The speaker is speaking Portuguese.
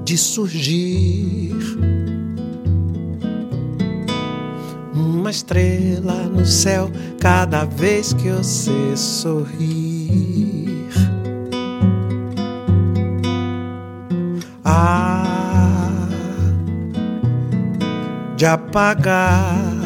de surgir uma estrela no céu cada vez que você sorrir. De apagar